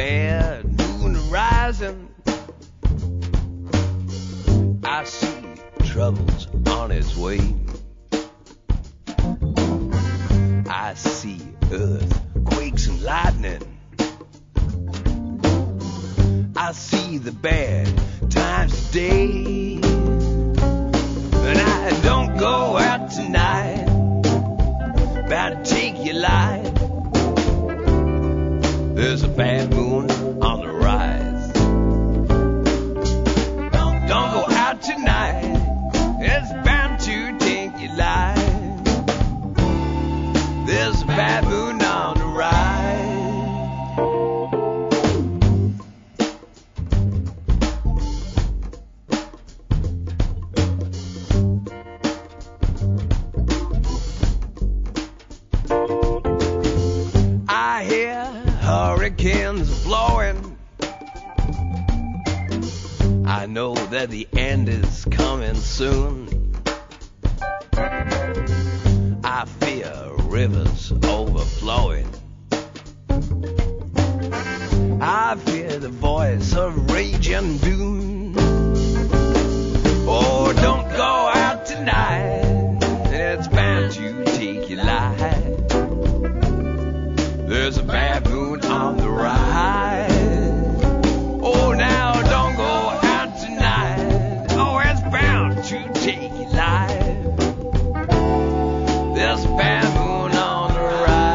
bad moon rising. I see troubles on its way. I see earthquakes and lightning. I see the bad times today. And I don't go out tonight. About to take your life. There's a bad moon on the rise. Don't go out tonight. It's bound to take your life. There's a bad moon on the rise. I hear hurricanes blowing. I know that the end is coming soon. I fear rivers overflowing. I fear the voice of rage and doom. Oh, don't go out tonight. It's bound to take your life. There's a bad moon on the rise. Oh, now don't go out tonight. Oh, it's bound to take your life. There's a bad moon on the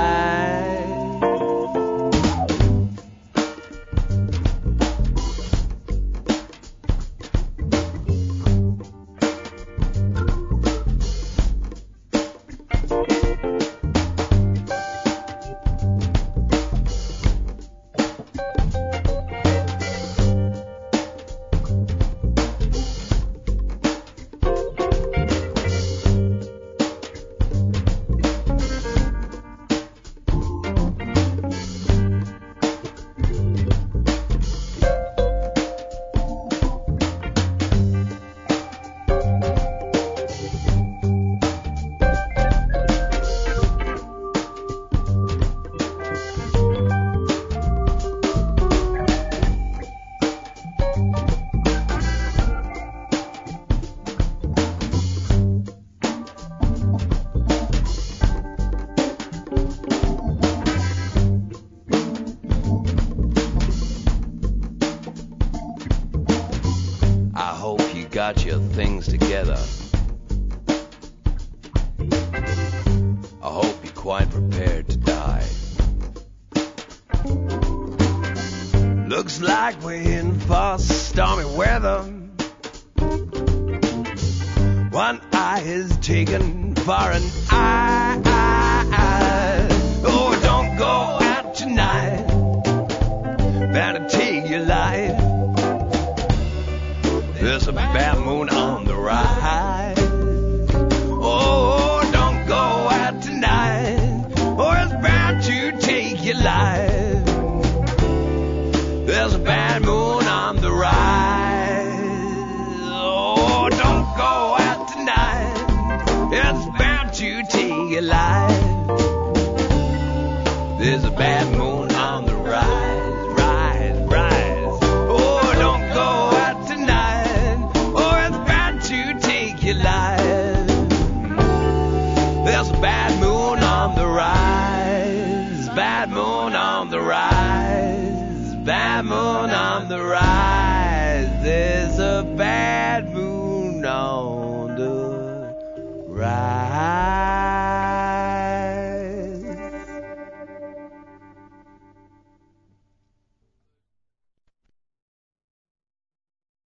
got your things together. I hope you're quite prepared to die. Looks like we're in for stormy weather. One eye is taken for an eye. Oh, don't go out tonight. Better take your life. There's a bad moon on the rise. Oh, don't go out tonight. Oh, it's bound to take your life. There's a bad moon on the rise. Oh, don't go out tonight. It's bound to take your life. There's a bad moon on the rise. There's a bad moon on the rise, bad moon on the rise, bad moon on the rise.